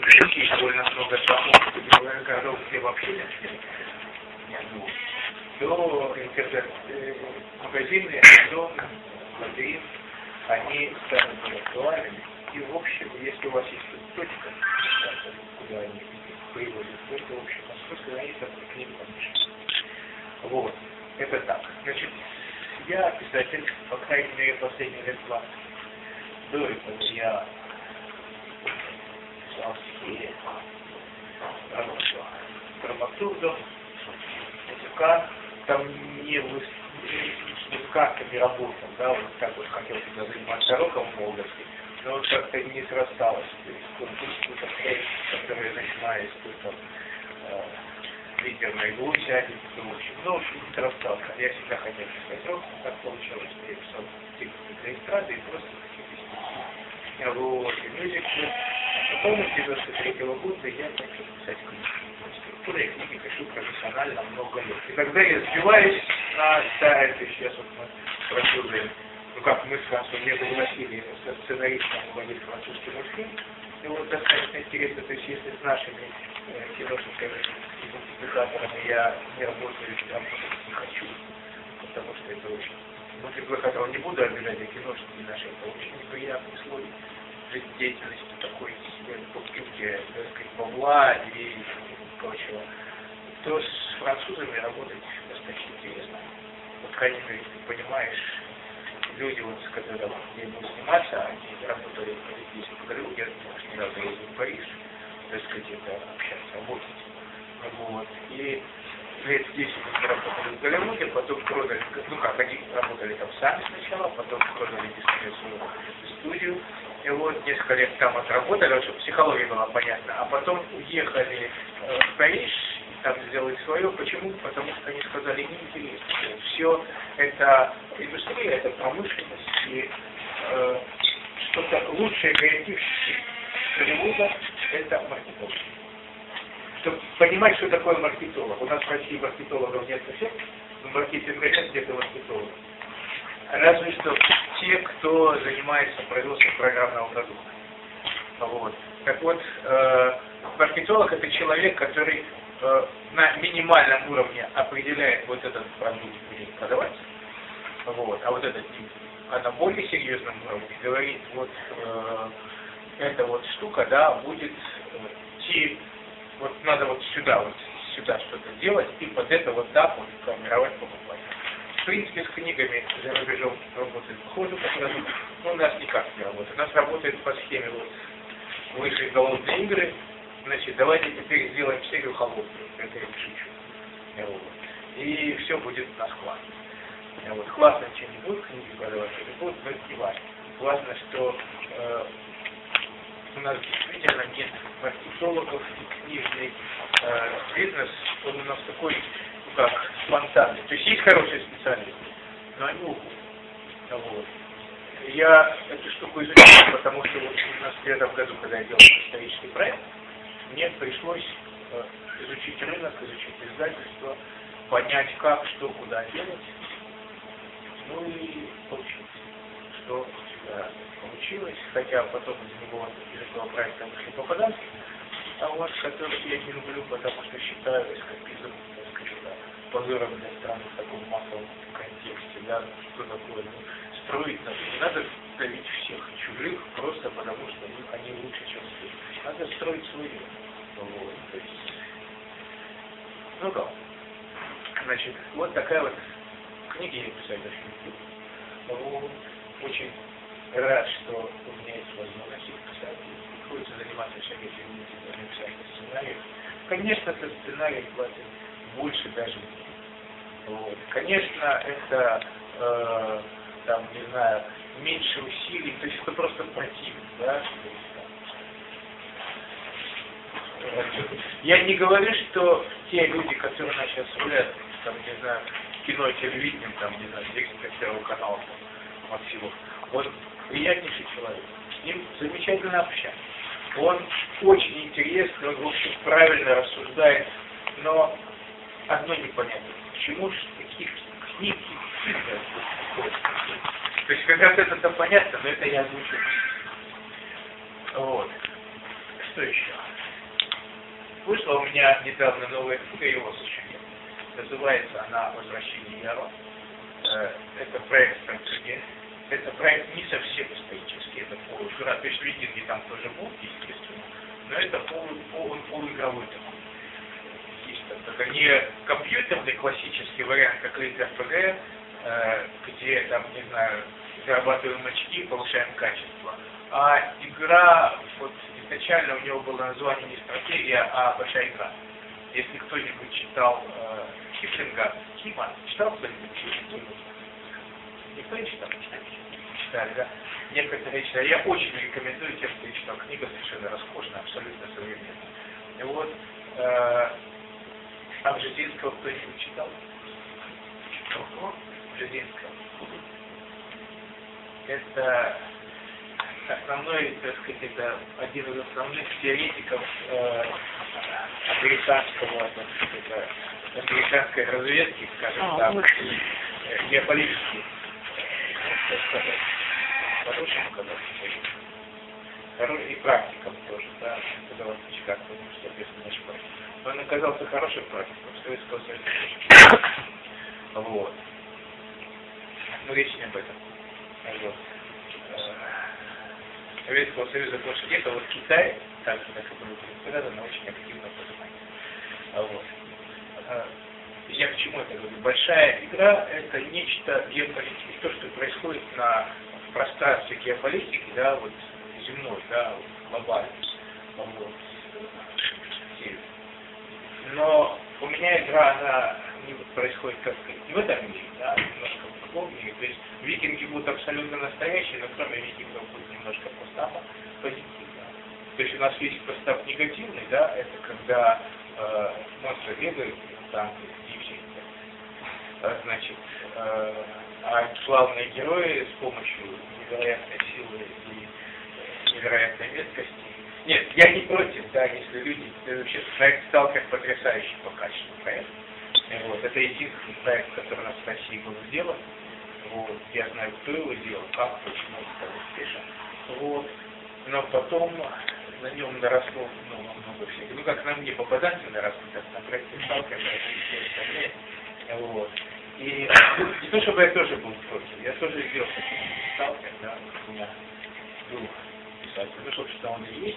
есть довольно много городов, где вообще нет двух, то интернет-магазины, Amazon, Лабиринт, они станут актуальными. И в общем, если у вас есть точка, куда они приводят, то это, в общем, просто граница к ним помешать. Вот, это так. Значит, я писатель, по крайней мере, последние лет 20. До этого я писал стихи, работал драматургом, музыкант, там не с музыкантами работал, да, вот так вот хотел всегда заниматься роком в молодости, но вот как-то не срасталось. То есть конкурс, который начинается там лидер на иглу сядет, в общем, не срастался. Я всегда хотел писать рок, так получилось, что я писал тексты для эстрады и просто какие-то стихи. Вот, и мюзиклы. Потом с 93-го года я начал писать книги. Я книги пишу профессионально много лет. И тогда я сбиваюсь на это сейчас вот мы просудим. Мы с Французом не пригласили со сценаристом вводить французский мультфильм. И вот достаточно интересно, то есть если с нашими киношниками, мультипликаторами я не работаю, я не хочу, потому что это очень... Мультипликаторов не буду обижать, а киношники наши, это очень неприятный слой жизнедеятельности такой, покупки, так сказать, бабла и прочего. То с французами работать достаточно интересно. По крайней мере, ты понимаешь, люди, вот, с которыми я буду сниматься, они работали здесь в Голливуде, потому что недавно ездил в Париж, так сказать, это общаться, работать. Вот. И лет 10 они работали в Голливуде, потом продали, они работали там сами сначала, потом продали свою студию. И вот несколько лет там отработали, чтобы психология была понятна, а потом уехали в Париж, там сделать свое. Почему? Потому что они сказали, неинтересно. Все это индустрия, это промышленность, и что-то лучшее креативщики Голливуда – это маркетолог. Чтобы понимать, что такое маркетолог. У нас в России маркетологов нет совсем, но маркетинга нет где-то маркетологов. Разве что те, кто занимается производством программного продукта. Вот. Так вот, маркетолог – это человек, который на минимальном уровне определяет вот этот продукт будет продаваться, вот, а вот этот на более серьезном уровне говорит, вот эта вот штука, да, будет идти, вот надо вот сюда что-то делать, и под это вот так вот формировать покупать. В принципе, с книгами за рубежом работает похоже по сразу, но у нас никак не работает. У нас работает по схеме вот вышли голодные игры, значит, давайте теперь сделаем серию холодную, это я не шучу. Вот. И все будет на склад. Вот. Классно, чем не будут книги продавать, это будет, но это не важно. Важно, что у нас действительно нет маркетологов, и книжный бизнес, он у нас такой, спонтанный. То есть есть хорошие специалисты, но они уходят. Вот. Я эту штуку изучил, потому что вот у нас в этом году, когда я делал исторический проект, мне пришлось изучить рынок, изучить издательство, понять, как, что, куда делать. Ну и получилось. Что получилось, хотя потом из этого проекта вышли попаданцы, а вот которых я не люблю, потому что считаю эскапизм, так сказать, позором для страны в таком массовом контексте, да, что такое, строить надо, не надо давить всех чужих, просто потому что они лучше, чем все. Надо строить свое. Вот, то есть, значит, вот такая вот книга я писать очень люблю. Очень рад, что у меня есть возможность их писать. Приходится заниматься всякими написанием сценариев. Конечно, этот сценарий платит больше даже мне. Вот. Конечно, это там, не знаю, меньше усилий, то есть это просто противно, да? Я не говорю, что те люди, которые нас сейчас рулят, там, не знаю, кино и телевидением, там, не знаю, директор Первого канала, там, Максимов, он приятнейший человек, с ним замечательно общаться. Он очень интересный, он, в общем, правильно рассуждает, но одно непонятно, почему же таких книг и фильмов. То есть, когда это понятно, но это я озвучу. Вот. Что еще? Вышла у меня недавно новая книга, его еще нет. Называется она «Возвращение Яро». Это проект стратегии. Это проект не совсем исторический, это полужира. То есть викинги там тоже будут, естественно, но это полуигровой такой. Есть только не компьютерный классический вариант, как RPG, где там, не знаю, зарабатываем очки и повышаем качество. А игра, вот изначально у него было название не стратегия, а большая игра. Если кто-нибудь читал Киплинга, читал кто-нибудь? Никто не читал? Читали, да? Некоторые читали. Я очень рекомендую тем, кто читал. Книга совершенно роскошная, абсолютно современная. И вот, а Бжезинского кто-нибудь читал? Бжезинского. Это основной, так сказать, это один из основных теоретиков американской разведки, скажем так, геополитических. Хорошим, и практиком тоже, да, когда в Чикаго, соответственно, не шпарит. Но он оказался хорошим практиком Советского Союза. Вот. Но речь не об этом. Вот. Советского Союза больше нет, а вот Китай, так же, как и было связано, очень активно поднимает. Вот. Я к чему это говорю? Большая игра – это нечто геополитическое, то, что происходит в пространстве геополитики, да, вот земной, да, вот, глобально. Вот. Но у меня игра, она не происходит, как сказать, не в этом мире, да, немножко в другом мире. То есть викинги будут абсолютно настоящие, но кроме викингов будет немножко постапа позитивно. То есть у нас есть постап негативный, да, это когда монстры бегают, танки, значит, а славные герои с помощью невероятной силы и невероятной меткости. Нет, я не против, да, если люди, вообще проект «Сталкер» потрясающий по качеству проект. Вот, это единственный проект, который у нас в России был сделан. Вот, я знаю, кто его делал, как, почему он стал успешен. Вот, но потом на нем наросло много всего. Ну, как на мне попаданцы наросли, так на проекте «Сталкер» наросли все остальные. Вот. И не то, чтобы я тоже был против, я тоже сделал «Сталкер», да, у меня был писатель, ну, собственно, он и есть,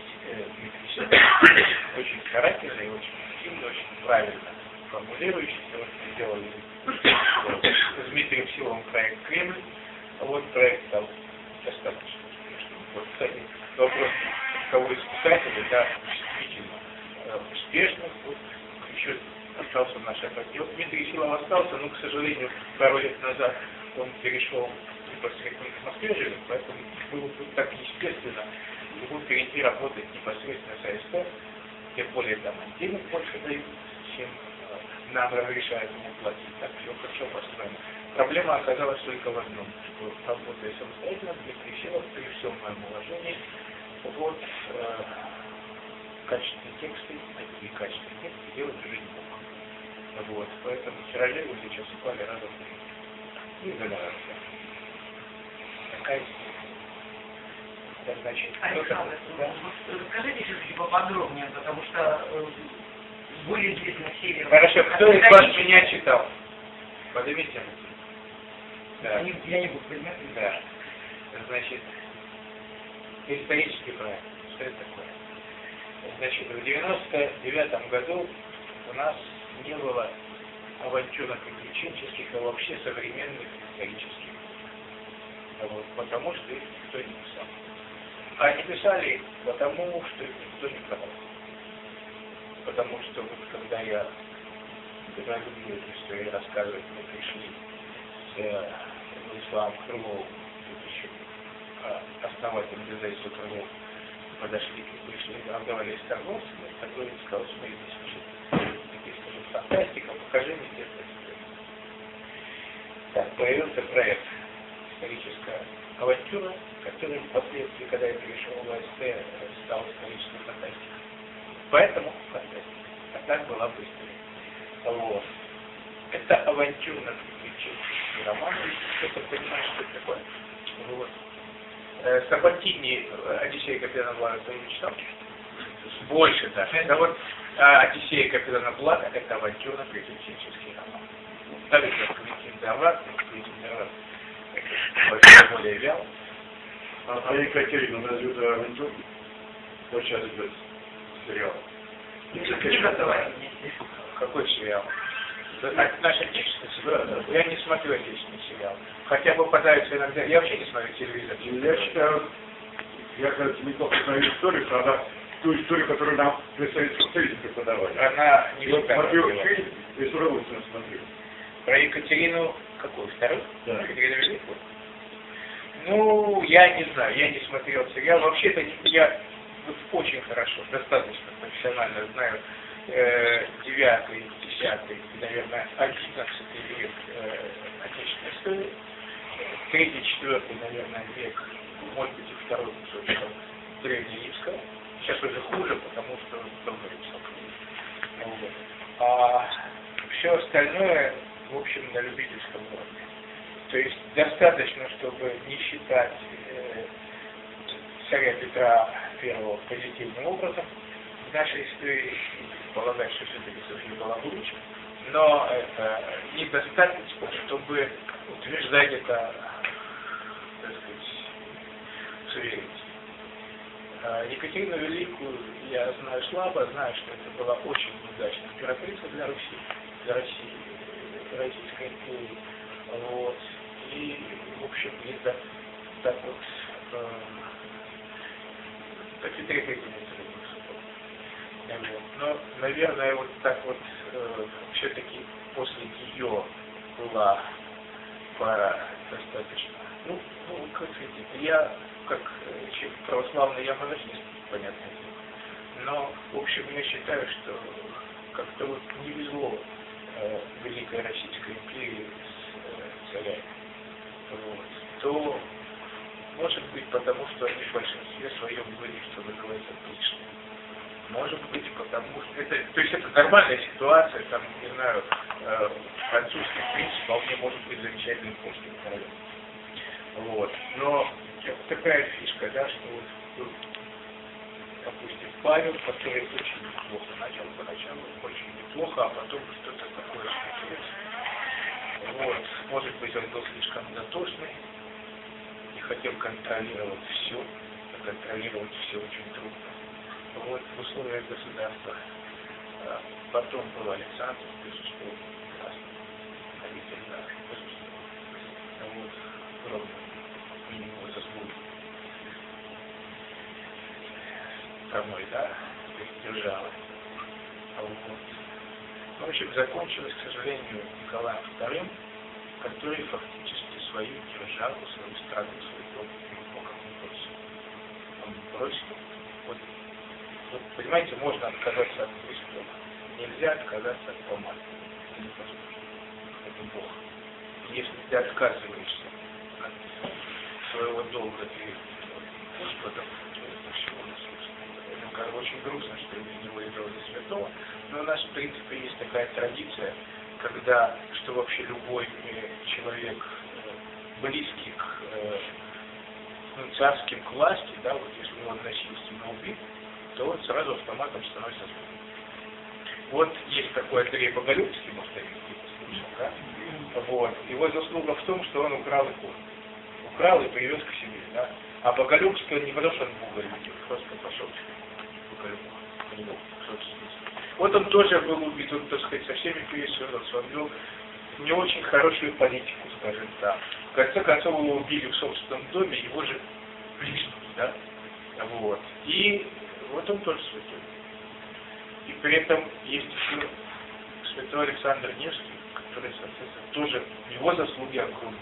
очень старательный, очень активный, очень правильно формулирующийся. Вот мы сделали с Дмитрием Силовым проект «Кремль», а вот проект стал достаточно. Вот, кстати, вопрос, кого из писателей, да, действительно успешных, вот, еще остался в нашей партии. Вот Дмитрий Силов остался, но, к сожалению, пару лет назад он перешел непосредственно в Москве живет, поэтому было так естественно ему перейти работать непосредственно с АСТ, тем более там денег больше дают, чем нам разрешают ему платить. Так все хорошо построено. Проблема оказалась только в одном, что работая самостоятельно, Дмитрий Силов, при всем моем уважении, вот качественные тексты, такие качественные тексты делать уже не мог. Вот, поэтому тиражи его сейчас упали разом в 3. И загорался. Такая ситуация. Значит, Александр, да? расскажите все-таки поподробнее, потому что были известны серии. Хорошо, кто из вас меня читал? Поднимите руки. Да. Я не буду понимать. Да. Значит, исторический проект. Что это такое? Значит, в 99 году у нас не было авантюрно-приключенческих, а вообще современных исторических. Вот, потому что их никто не писал. А не писали их потому, что их никто не продал. Потому что вот когда я люблю эту историю рассказывать, мы пришли с Владиславом Крыловым, еще основатель дизайна Крылов, подошли, пришли, разговаривали с торговцами, который сказал, что здесь слушай, фантастика, покажи мне где-то. Так, появился проект «Историческая авантюра», который впоследствии, когда я перешел в АСТ, стал исторической фантастикой. Поэтому фантастика. А так была бы история. Вот. Это авантюрно-приключенческий роман, если кто-то понимает, что это такое. Вот. Сабатини «Одиссея капитана Блада» кто не читал? Больше даже. Да вот Одиссея капитана Блада — это авантюрно-приключенческий роман. Так как Квентин Д'Арват, это более вял. А Екатерина разве это авантюр? Вот сейчас идет сериал. Какой сериал? Наш отечественный сериал? Да. Я не смотрю отечественный сериал. Хотя попадаются иногда. Я вообще не смотрю телевизор. Я считаю, я, кажется, неплохо знаю историю, когда ту историю, которую нам для Советского Союза преподавали. Она не вот смотрю фильм и с удовольствием смотрю. Про Екатерину какую? Вторую? Да. Екатерину Великую? Ну, я не знаю, я не смотрел сериал. Вообще-то я вот очень хорошо, достаточно профессионально знаю 9-й, 10-й, наверное, 11-й век отечественной истории. 3-й, 4-й, наверное, век, может быть, и 2-й кусочек древнеримского. Сейчас уже хуже, потому что давно римского. Вот. А все остальное, в общем, на любительском уровне. То есть достаточно, чтобы не считать царя Петра I позитивным образом в нашей истории, полагать, что все-таки София была лучше, но это недостаточно, чтобы утверждать это, так сказать, с уверенностью. Екатерину Великую я знаю слабо, знаю, что это была очень неудачная императрица для Руси, для России, Российской империи. Вот. И, в общем, где-то так вот, так и но, наверное, вот так вот все-таки после нее была пара достаточно, ну как видите, я как православный, я монахист, понятное дело, но, в общем, я считаю, что как-то вот не везло Великой Российской империи с царями. Вот. То, может быть, потому что они в большинстве своем были, что называется, лишними. Может быть, потому что это, то есть это нормальная ситуация, там, не знаю, французский принц вполне может быть замечательным польским королем. Вот. Но такая фишка, да, что вот, допустим, Павел, который очень неплохо начал поначалу, очень неплохо, а потом что-то такое случилось. Вот. Может быть, он был слишком дотошный и хотел контролировать все, а контролировать все очень трудно. Вот в условиях государства. Потом был Александр, безусловно, прекрасный правитель, да, безусловно. Вот, ровно его заслуги. Домой, да, держава. Вот. В общем, закончилось, к сожалению, Николаем II, который фактически свою державу, свою страну, свой дом глубоко не бросил. Он бросил. Вот, понимаете, можно отказаться от престола. Нельзя отказаться от помазания. Это невозможно. Это Бог. Если ты отказываешься от своего долга перед Господом, то это все услышно. Это очень грустно, что из него сделали святого, но у нас, в принципе, есть такая традиция, когда, что вообще любой человек, близкий к царским к власти, да, вот если он насильственно убит, то он сразу автоматом становится злым. Вот есть такой Андрей Боголюбский, может, я слышал, да? Вот. Его заслуга в том, что он украл икону. Украл и привез к себе, да? А Боголюбский он не потому, что он Бога любил, просто пошел к Боголюбу. Вот он тоже был убит, он, так сказать, со всеми перессорился, он вел не очень хорошую политику, скажем так. В конце концов, его убили в собственном доме, его же ближние, да? Вот. И вот он тоже святой. И при этом есть еще святой Александр Невский, который, соответственно, тоже его заслуги огромные.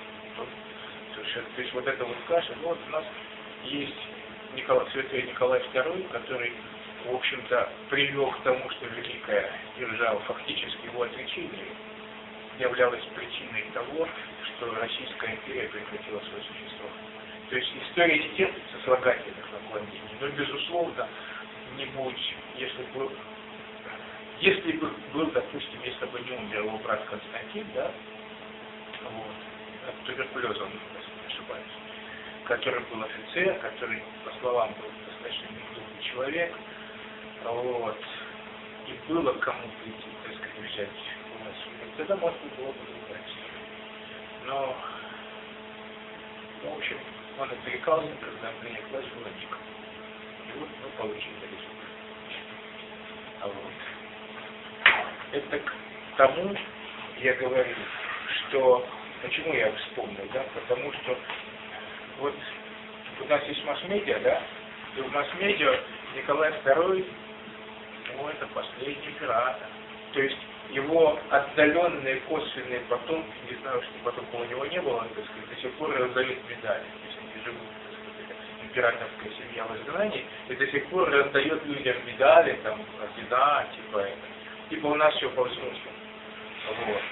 То есть вот это вот каша, ну вот у нас есть святой Николай II, который, в общем-то, привел к тому, что великая держава, фактически его отречение, являлась причиной того, что Российская империя прекратила свое существование. То есть история не терпит сослагательных наклонений, но, безусловно, не будь, если бы был, допустим, если бы не умер его брат Константин, да, вот, от туберкулеза, он, если не ошибаюсь, который был офицер, который, по словам, был достаточно неглупый человек, Вот. И было кому прийти, так сказать, взять власть. Тогда, может быть, было бы другое. Но, в общем, он отрекался, когда принять власть было никому. И вот мы получили результат. А вот. Это к тому, я говорю, что... Почему я вспомнил, да? Потому что вот у нас есть масс-медиа, да? И в масс-медиа Николай II, ну, это последний император. То есть его отдаленные косвенные потомки, не знаю, что потомков у него не было, так сказать, до сих пор раздают медали. То есть они живут, так сказать, императорская семья в изгнании, и до сих пор раздает людям медали, там, ордена, типа это. Типа у нас все по-взрослому. Вот.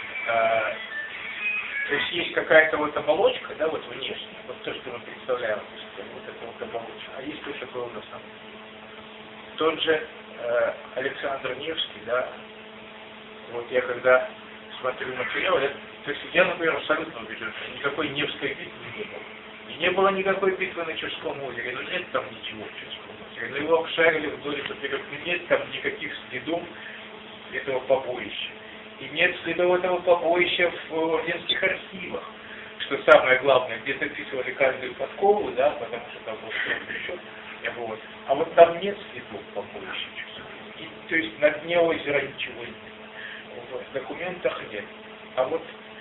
То есть есть какая-то вот оболочка, да, вот внешняя, вот то, что мы представляем, вот это вот оболочка, а есть то, что было на самом деле. Тот же Александр Невский, да, вот я когда смотрю материал, то есть я, например, абсолютно убежден, что никакой Невской битвы не было. И не было никакой битвы на Чудском озере, но нет там ничего в Чудском озере. Но его обшарили вдоль и поперек, нет там никаких следов этого побоища. И нет следов этого побоища в орденских архивах, что самое главное, где записывали каждую подкову, да, потому что там был счет, вот. А вот там нет следов побоища. И, то есть на дне озера ничего нет. В документах нет. А вот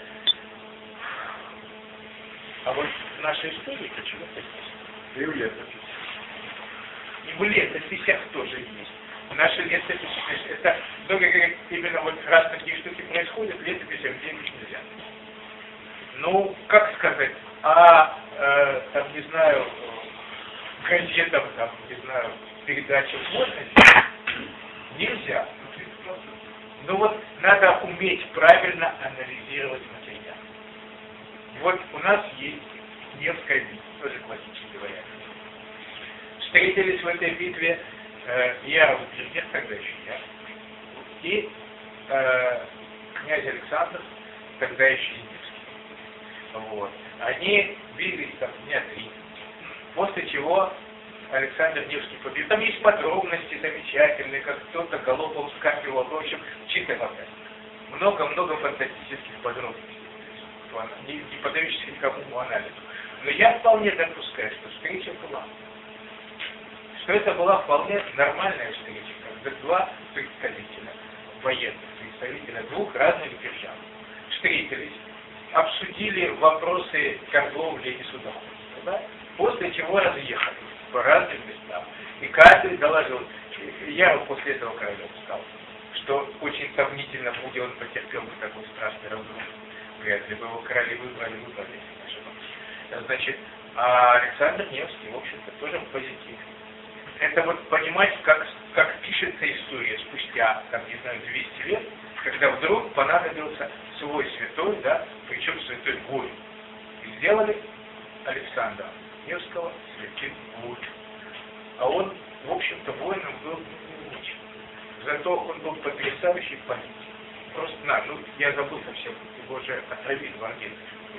наша история почему-то есть. И в летописи. И в летописях тоже есть. Наши летописи, это, много говорит, именно вот раз такие штуки происходят, летописям верить нельзя. Ну, как сказать, там, не знаю, газетам, там, не знаю, передачам можно делать? Нельзя. Ну вот, надо уметь правильно анализировать материал. Вот у нас есть Невская битва, тоже классический вариант. Встретились в этой битве Яров Гермес, тогда еще я, и князь Александр, тогда еще Невский. Вот. Они бились там дня 3, после чего Александр Невский победил. Там есть подробности замечательные, как кто-то галопом скакивал, в общем, чисто фантастика. Много-много фантастических подробностей, не поддающихся никакому анализу. Но я вполне допускаю, что встреча была. Что это была вполне нормальная встреча, когда два представителя, военных представителя двух разных держав, встретились, обсудили вопросы торговли и судоходства, да? После чего разъехались по разным местам. И каждый доложил, я после этого королем стал, что очень сомнительно, будь он потерпел бы такой страшный разрыв. Вряд ли бы его короли выбрали, если не ошибаюсь. Значит, а Александр Невский, в общем-то, тоже позитив. Это вот понимать, как пишется история спустя, там, не знаю, 200 лет, когда вдруг понадобился свой святой, да, причем святой воин. И сделали Александра Невского святым воином. А он, в общем-то, воином был не очень. Зато он был потрясающий политик. Просто, я забыл совсем, его же отравили в Аргентине.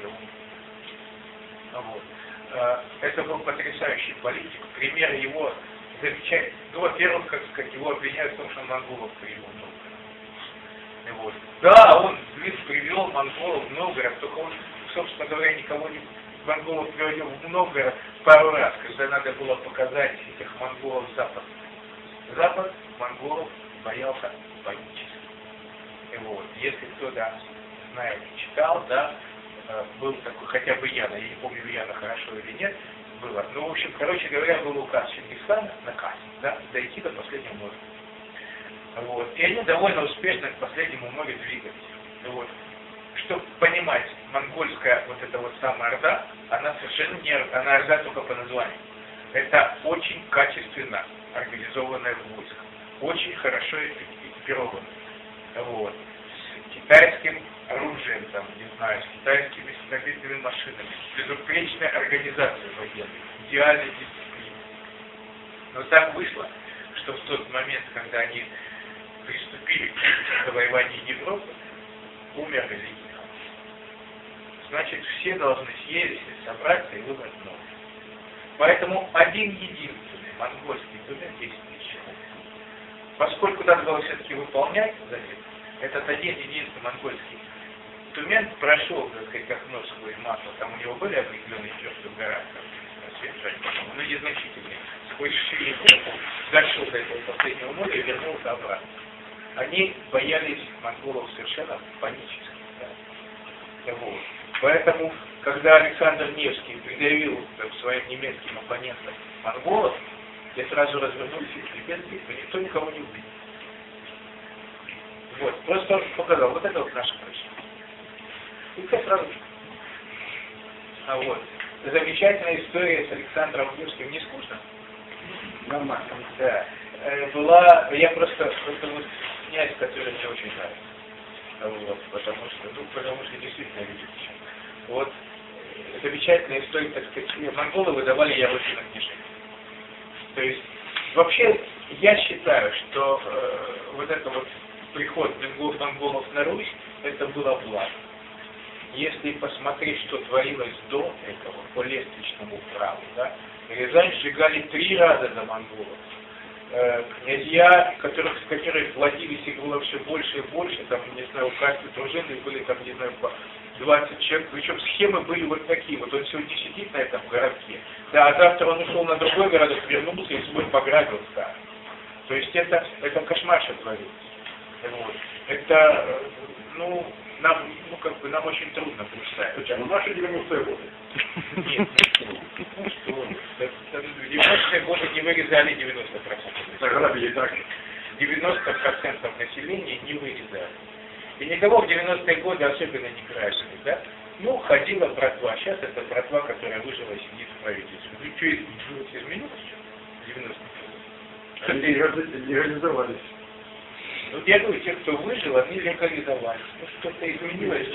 Вот. Это был потрясающий политик. Пример его замечательный. Ну, во-первых, как сказать, его обвиняют в том, что он монголов привел в Новгород. Вот. Да, он привел монголов в Новгород, только он, собственно говоря, никого не монголов приводил в Новгород пару раз, когда надо было показать этих монголов Запад. Запад монголов боялся панически. Вот. Если кто-то знает, читал, да, был такой, хотя бы Яна, я не помню, Яна хорошо или нет, было. Ну, в общем, короче говоря, был указ Чингисхана, наказ, да, дойти до последнего моря. Вот. И они довольно успешно к последнему морю двигались. Вот. Чтобы понимать, монгольская вот эта вот самая Орда, она совершенно не Орда, она Орда только по названию. Это очень качественно организованное войско, очень хорошо экипированное. Вот. С китайским оружием, там, не знаю, с китайскими строительными машинами, безупречная организация военной, идеальная дисциплина. Но так вышло, что в тот момент, когда они приступили к завоеванию Европы, умер великий хан. Значит, все должны съездить, собраться и выбрать новый. Поэтому один единственный монгольский туннель 10 тысяч человек. поскольку надо было все-таки выполнять завет, этот один единственный монгольский инструмент прошел, так сказать, как нож сквозь масло. Там у него были определенные черты в горах, но незначительные. Сквозь ширину дошел до этого последнего моря и вернулся обратно. Они боялись монголов совершенно панически. Да? Вот. Поэтому, когда Александр Невский придавил своим немецким оппонентам монголов, те сразу развернулись и без битвы, никто никого не убил. Вот. Просто он показал, вот это вот наша проща. И все сразу. А вот. Замечательная история с Александром Невским, не скучно? Нормально. Да. Была, я просто, это вот князь, который мне очень нравится. Вот, потому что действительно видите. Вот, замечательная история, так сказать, монголы выдавали яблочных книжек. То есть, вообще, я считаю, что вот это вот приход монголов на Русь, это было благо. Если посмотреть, что творилось до этого, по лестничному праву, да, Рязань сжигали 3 раза до монголов. Князья, с которых платились, их было все больше и больше, там, не знаю, у каждой дружины были, там, не знаю, по 20 человек, причем схемы были вот такие, вот он сегодня сидит на этом городке, да, а завтра он ушел на другой городок, вернулся и свой пограбил старый. То есть это кошмар, что творится. Вот. Это, нам очень трудно представить. Ну, наши 90-е годы. Нет, в 90-е годы не вырезали 90%. Заграбили так. 90% населения не вырезали. И никого в 90-е годы особенно не красили, да? Ну, ходила братва. Сейчас это братва, которая выжила, сидит в правительстве. Ну, что изменилось? В 90-е годы. Они легализовались. Вот я говорю, те, кто выжил, они легализовались. Ну, что-то изменилось.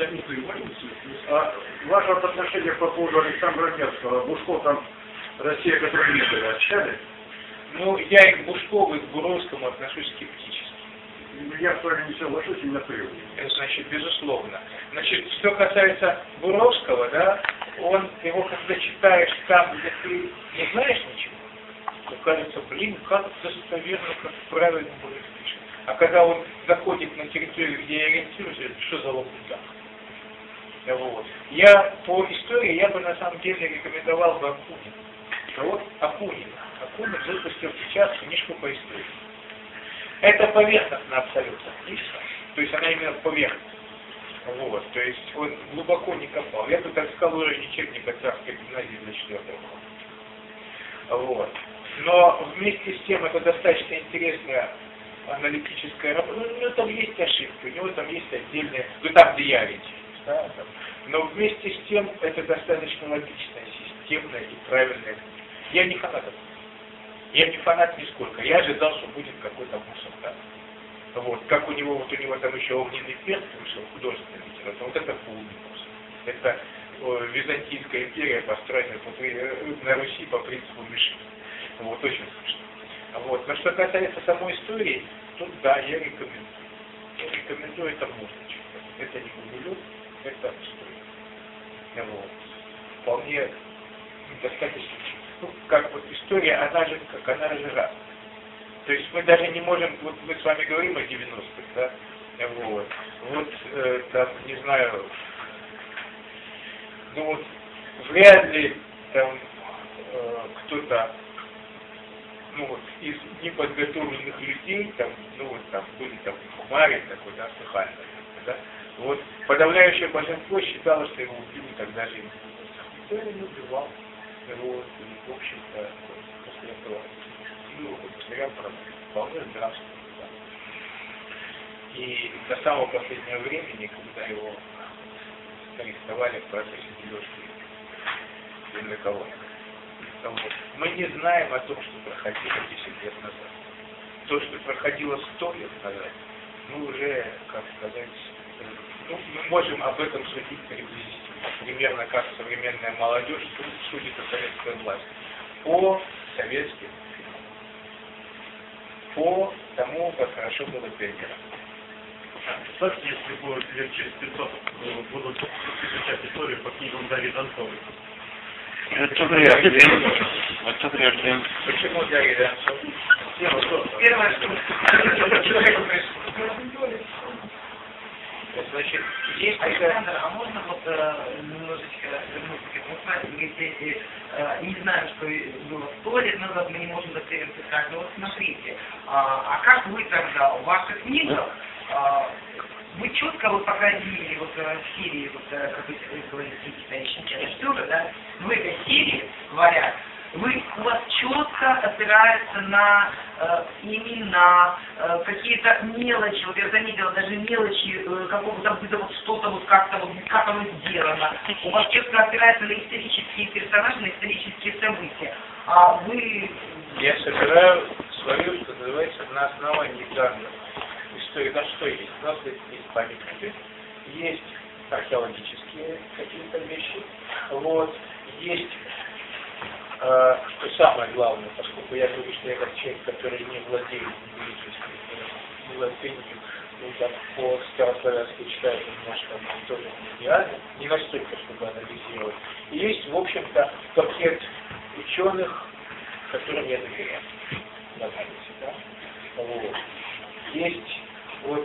А ваше отношение по поводу Александра Невского, Бушко там, Россия, которая не были, общались? Ну, я и к Бушкову, и к Буровскому отношусь скептически. Я с вами не соглашусь, и не напрягу. Значит, безусловно. Значит, что касается Буровского, да, его когда читаешь там, где ты не знаешь ничего, то кажется, как достоверно, как правильно было пишет. А когда он заходит на территорию, где я ориентируюсь, что за лабуда? Вот. Я по истории, я бы на самом деле рекомендовал бы Акунина. Вот Акунина. Акунин выпустил сейчас книжку по истории. Это поверхностно абсолютно книжка, то есть она именно поверхностная. Вот, то есть он глубоко не копал. Я тут искал уровень учебника Царской гимназии для 4 класса. Вот. Но вместе с тем это достаточно интересная аналитическая работа. Ну, у него там есть ошибки, у него там есть отдельные, там, где я ориентируюсь, да, там. Но вместе с тем это достаточно логичная, системная и правильная книга. Я не фанат этого. Я не фанат нисколько. Я ожидал, что будет какой-то мусор, да. Вот. Как у него там еще огненный перст вышел, художественная литература. Вот это полный мусор. Это Византийская империя, построенная на Руси по принципу Миши. Вот, очень смешно. Вот. Но что касается самой истории, тут да, я рекомендую. Я рекомендую, это можно читать. Это не гуглю, это история. Вот. Вполне достаточно. Ну, как вот история, она же разная. То есть мы даже не можем, вот мы с вами говорим о 90-х, да, вот там, не знаю, ну вот, вряд ли там кто-то, ну вот, из неподготовленных людей, там, ну вот там были там Хмарин такой, да, Суханин, да, вот, подавляющее большинство считало, что его убили тогда же. Никто его не убивал. Вот, и, в общем-то, после этого материал вполне здравствует. Да. И до самого последнего времени, когда его арестовали в процессе дележки землеколонии, мы не знаем о том, что проходило 10 лет назад. То, что проходило 100 лет назад, мы уже, как сказать, мы можем об этом судить приблизительно. Примерно как современная молодежь судит о советской власти. По советским фильмам. По тому, как хорошо было пионером. Представьте, если будет лет через 500 будут изучать историю по книгам Дарьи Донцовой. Это вряд ли. Это вряд ли. Почему для редакции? Первое, что человеку пришло. Значит, есть Александр, а можно вот немножечко вернуться к этому фразе? Вы говорите, не знаем, что было 100 лет назад, мы не можем достовериться сказать. Но вот смотрите, а как вы тогда, в ваших книгах, вы четко, вот по крайней мере, вот в Сирии, вот, как вы говорите, режиссеры, да, в этой Сирии говорят, у вас четко опирается на имена, какие-то мелочи, вот я заметила, даже мелочи какого-то быта, вот что-то вот как-то вот, как оно сделано. У вас четко опирается на исторические персонажи, на исторические события. А вы... Я собираю свою, что называется, на основании данных истории. На что есть? У нас есть памятники, есть археологические какие-то вещи, вот, есть, что самое главное, поскольку я говорю, что я как человек, который не владеет латынью, ну, так, по старославянски читаю немножко, тоже не идеально, не настолько, чтобы анализировать. И есть, в общем-то, пакет ученых, которым я доверяю. Да? Вот. Есть, вот,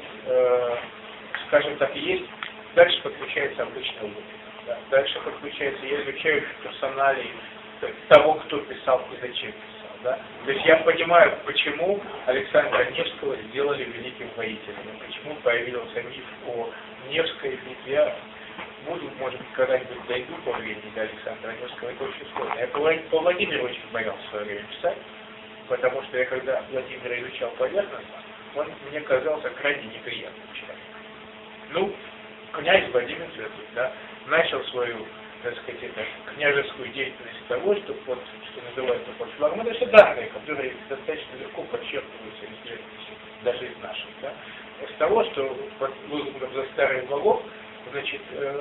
скажем так, есть, дальше подключается обычный опыт. Да? Дальше подключается, я изучаю персоналии того, кто писал и зачем писал. Да? То есть я понимаю, почему Александра Невского сделали великим воителем, почему появился миф о Невской битве. Буду, может быть, когда-нибудь дойду по времени до Александра Невского, это очень сложно. Я по Владимиру очень боялся в свое время писать, потому что я, когда Владимира изучал поверхностно, он мне казался крайне неприятным человеком. Ну, князь Владимир Святой, да, начал свою, так сказать, княжескую деятельность с того, что, вот, что называется фольклором, это все данные, которые достаточно легко подчеркиваются даже из наших, да, с того, что под лозунгом «За старых богов», значит,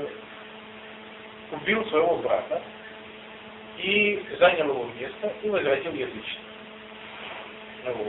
убил своего брата и занял его место и возродил язычество. Вот.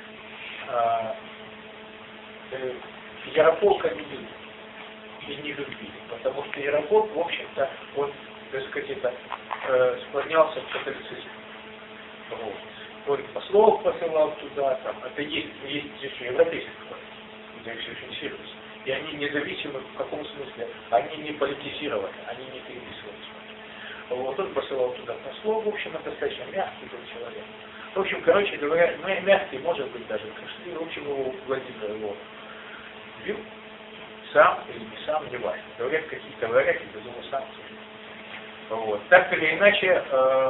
Ярополка не любили и не любили, потому что Ярополк, в общем-то, он, так сказать, склонялся к католицизму. Вот. Он послов посылал туда, там, это есть здесь европейских властей, где все очень серьезно. И они независимы в каком смысле? Они не политизированы, они не переписываются. Вот, он посылал туда послов, в общем, это достаточно мягкий был человек. В общем, короче говоря, мягкий, может быть, даже красивый. В общем, его Владимир его бил, сам или не сам, не важно. Говорят, какие-то варяги, безумно сам. Вот. Так или иначе,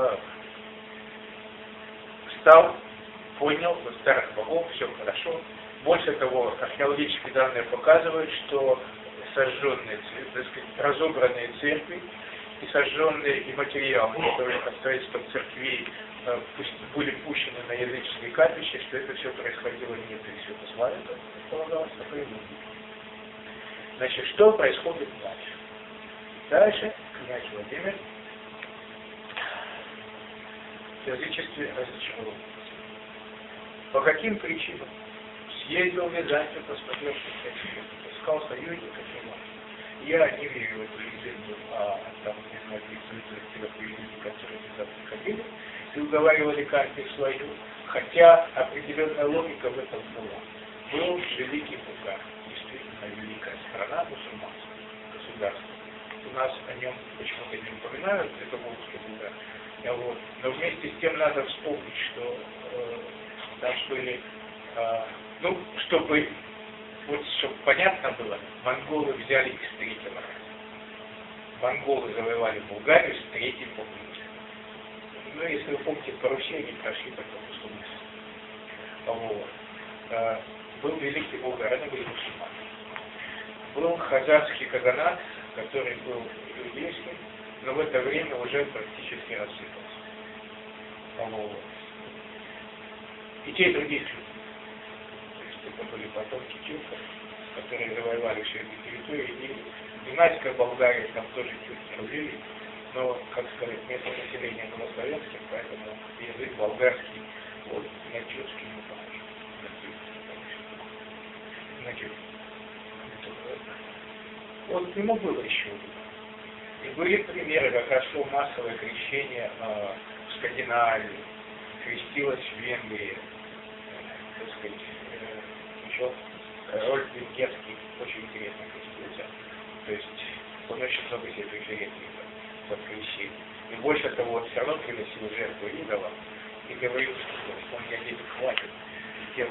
понял, что старых богов, все хорошо. Больше того, археологические данные показывают, что сожженные, так сказать, разобранные церкви и сожженные и материалы, которые под строительством церквей были пущены на языческие капища, что это все происходило не при Святославе, как предполагалось, а при Луне. Значит, что происходит дальше? Дальше князь Владимир в язычестве разочарован. По каким причинам? Съездил в Византию, посмотрел, искал союзников. Я не верю в эту легенду, там, не знаю, тех людей, которые туда приходили и уговаривали каждый свою, хотя определенная логика в этом была. Был великий Булгар, действительно великая страна, мусульманское государство. У нас о нем почему-то не упоминают, это русский Булгар. Вот. Но вместе с тем надо вспомнить, что там были, чтобы понятно было, монголы взяли их с третьего раза. Монголы завоевали Булгарию с третьей попытки. Ну, если вы помните, по Руси они прошли такой мусульманство. Вот. Был великий Булгар, они были мусульмане. Был хазарский каганат, который был иудейским, но в это время уже практически рассыпался. Вот. И те, и другие люди. Это были потомки тюрков, которые завоевали все эти территории, и династия Болгария там тоже тюрки жили, но, как сказать, местное население было славянским, поэтому язык болгарский вот, на тюркский не похож. Значит, вот ему было еще И были примеры, как раз шло массовое крещение в Скандинавии, крестилось в Венгрии, так сказать, еще король венгерский очень интересно крестился. То есть он очень много себе преференций под крещение. И больше того, он все равно приносил жертву идолам и говорил, что он я денег хватит, тем.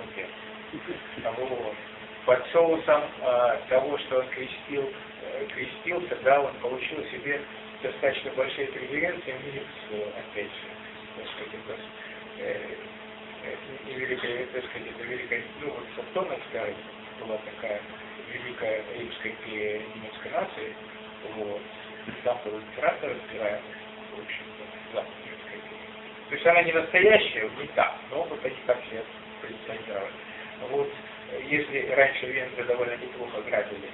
Под соусом того, что он крестился, да, он получил себе достаточно большие преференции, опять же, так сказать, великая, так сказать, это великая, ну вот Сатоновская была такая великая римская империя немецкой нации, вот, там был император разбираем, в общем-то, западная римская империя. То есть она не настоящая, не так, но вот они так все позиционировали. Вот, если раньше венгры довольно неплохо грабили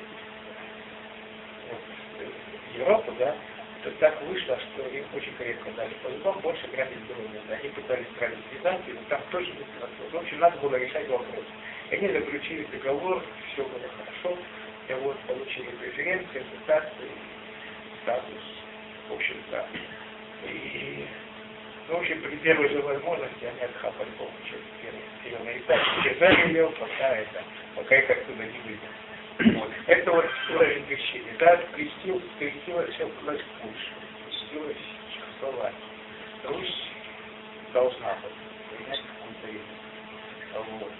Европу, да, то так вышло, что им очень крепко дали по зубам, больше грабить было нельзя. Они пытались грабить Византию, но там тоже не было. В общем, надо было решать вопрос. И они заключили договор, все было хорошо, и вот получили преференции, дотации, статус, в общем-то. И, ну, в общем, при первой же возможности они отхапали полностью Северной Италии. Держали ее, пока их оттуда не выйдет. Вот. Это вот уровень крещения. Да, крестилось все вплоть к Польше, крестилась Чехословакия. Русь должна быть принять какую-то религию. Вот.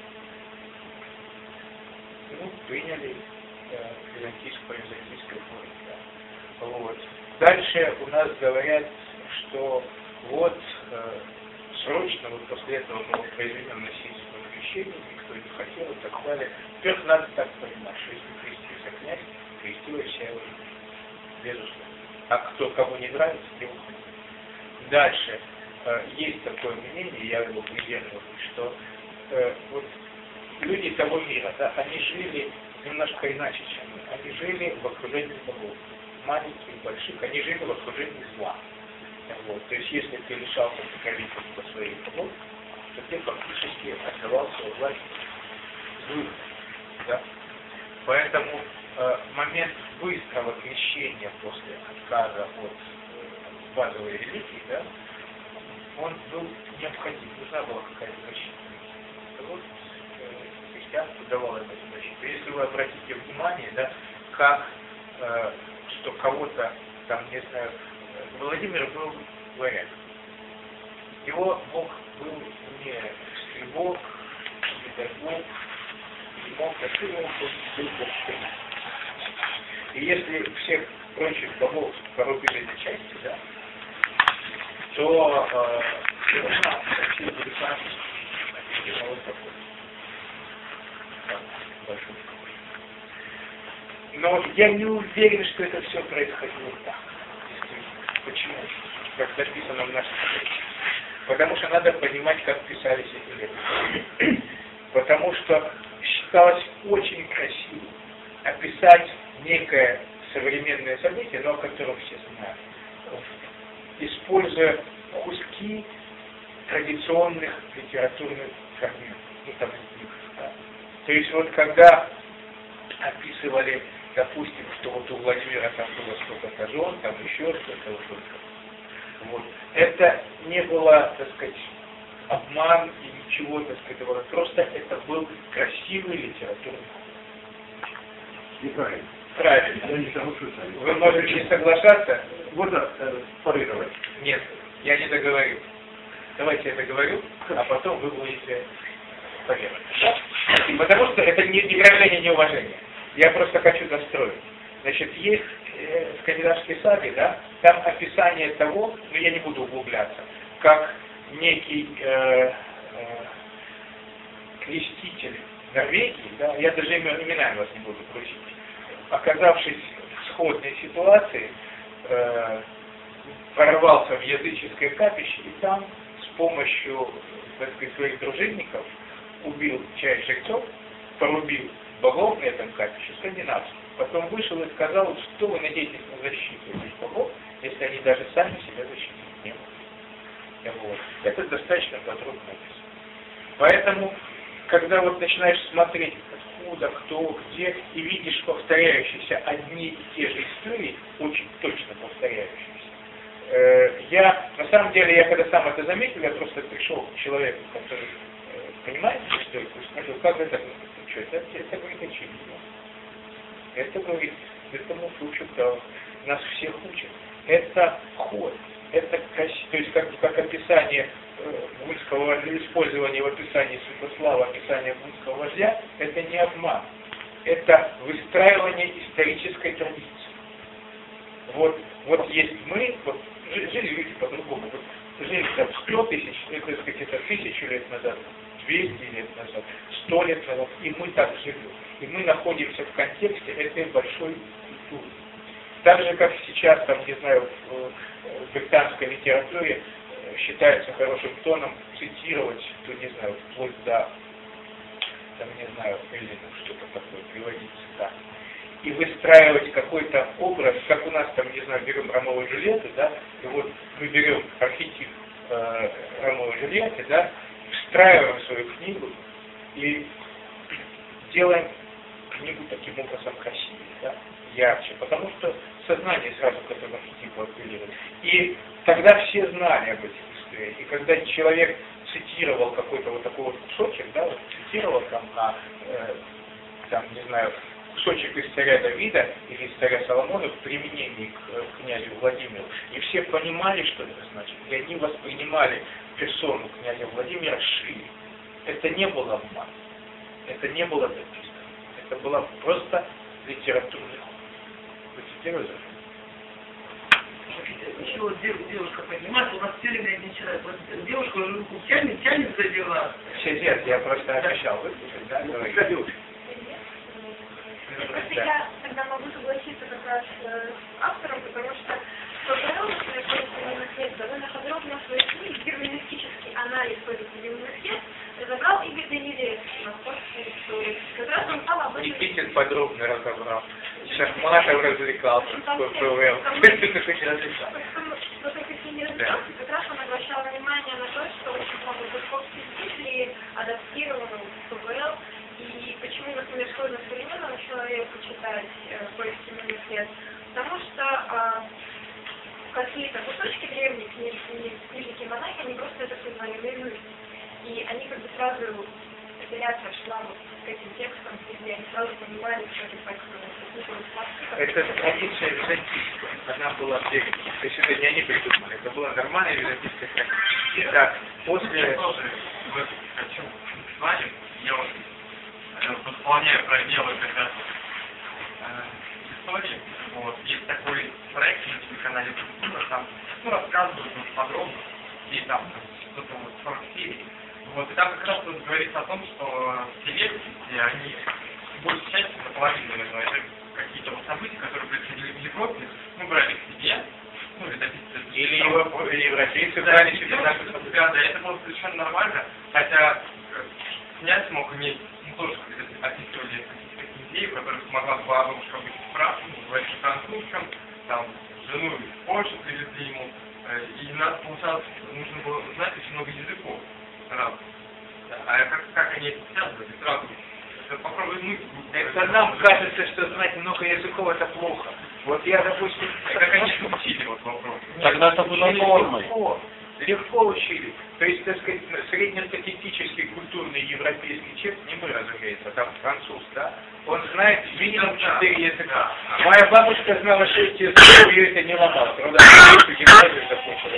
Ну, приняли византийскую форму. Да. Вот. Дальше у нас говорят, что вот срочно, вот после этого было произведено насильственное крещение, никто не хотел и так далее. Во-первых, надо так понимать, что если крестился князь, крестилась вся его жизнь. Безусловно. А кто кому не нравится, не уходит. Дальше есть такое мнение, я его придерживаюсь, что вот люди того мира, да, они жили немножко иначе, чем мы. Они жили в окружении богов. Маленьких, больших, они жили в окружении зла. Вот. То есть, если ты лишался покровительства своих богов, то ты фактически отдавал свою власть злым. Да? Поэтому момент быстрого крещения после отказа от базовой религии, да, он был необходим. Нужна была какая-то защита. Вот христианство давало эту защиту. Если вы обратите внимание, да, как что кого-то, там, не знаю, Владимир был варяг. Его Бог был не стрелок, не педагог, не мог, а его был Бог. И если всех прочих богов порубили на части, да, то совсем будет большой. Но я не уверен, что это все происходило так. Почему? Как написано в нашем тексте. Потому что надо понимать, как писались эти люди. Потому что считалось очень красиво описать некое современное событие, но о котором все знают, используя куски традиционных литературных фрагментов. Ну, там, да. То есть вот когда описывали, допустим, что вот у Владимира там было столько-то жен, там еще что-то вот. Это не было, так сказать, обман и ничего, так сказать, просто это был красивый литературный. Неправильно. Правильно. Я не соглашусь с вами. Вы можете не соглашаться? Можно парировать? Нет, я не договорю. Давайте я договорю, а потом вы будете парировать. Потому что это не проявление неуважения. Я просто хочу достроить. Значит, есть скандинавские саги, да, там описание того, но я не буду углубляться, как некий креститель Норвегии, да, я даже именами вас не буду крутить, оказавшись в сходной ситуации, ворвался в языческое капище и там с помощью, так сказать, своих дружинников убил часть жрецов, порубил богов на этом капище, скандинавских. Потом вышел и сказал, что вы надеетесь на защиту этих богов, если они даже сами себя защитить не могут. Вот. Это достаточно подробно написано. Поэтому, когда вот начинаешь смотреть, откуда, кто, где, и видишь повторяющиеся одни и те же истории, очень точно повторяющиеся. На самом деле, я когда сам это заметил, я просто пришел к человеку, который понимает историю, и спросил, как это? Что, это говорит очевидно. Это говорит, этому учат, нас всех учат. Это ход. Это то есть как описание гунского, использование в описании Святослава, описание гунского вождя, это не обман. Это выстраивание исторической традиции. Вот есть мы, вот жили люди по-другому. Вот, жили там 100 тысяч, так сказать, это 1000 лет назад, 200 лет назад, 100 лет назад, и мы так живем. И мы находимся в контексте этой большой культуры. Так же, как сейчас, там, не знаю, в британской литературе считается хорошим тоном цитировать, то, не знаю, вплоть до, там, не знаю, что-то такое, приводить цитаты. И выстраивать какой-то образ, как у нас, там, не знаю, берем Ромео и Джульетту, да, и вот мы берем архетип Ромео и Джульетты, да, встраиваем в свою книгу и делаем книгу таким образом красивее, да, ярче, потому что сознание сразу к этому архетипу апеллирует. И тогда все знали об этих историях. И когда человек цитировал какой-то вот такой вот кусочек, да, вот цитировал там на, там, не знаю, кусочек из царя Давида или из царя Соломона в применении к князю Владимиру, и все понимали, что это значит, и они воспринимали персону князя Владимира шире. Это не было обман, это не было записка, это было просто литературный ход. Вы цитируете? Еще вот девушка поднимается, у нас все время начинает. Вот девушка руку тянет за дела. Нет, я просто обещал выслушать, да? Я тогда могу согласиться как раз с автором, потому что ФБР, например, довольно подробно в своей книге герменевтический анализ позитивных средств разобрал Игорь Данилевич на собственной истории. Как раз он стал об этом... Никитин подробно разобрал. Шахматов развлекался, ФБР. Как раз он обращал внимание на то, что очень много московских стилей адаптировано в ФБР. И почему, например, сложно современному человеку читать «Поиски минных лет»? Потому что какие-то кусочки древних книжники монахи, они просто это признали наизусть. И они как бы сразу, апелляция шла вот к этим текстам, где они сразу понимали, что это происходит. Это традиция византийская, она была перед. То есть это не они придумали, это была нормальная византийская традиция. Так, после... Хочу с вами, я вот восполняю пробелы как раз истории. Вот. Есть такой проект на телеканале «Культура», там рассказывают подробно, и там что-то вот 40 серий. Вот, и там как раз вот говорится о том, что все летописи, они большей частью наполовину, это какие-то вот события, которые происходили в Европе, мы брали к себе, ну, летописцы. Или европейцы брали себе наши события. Да, это было совершенно нормально, хотя князь мог иметь тоже описывали каких-то идей, у которых могла была бабушка быть говорить французском, там, жену в Польшу привезли ему, и нас, получалось, нужно было знать очень много языков сразу. А как они это связывали сразу? Попробуй мысль. Это нам кажется, что знать много языков это плохо. Вот я, допустим... Как они учили вот вопрос? Тогда это было нормой. Легко учили. То есть, так сказать, среднестатистический культурный европейский человек, не мы, разумеется, там француз, да, он знает минимум 4 языка. Моя бабушка знала 6 языков, ее это не ломало. Правда, она гимназию закончила,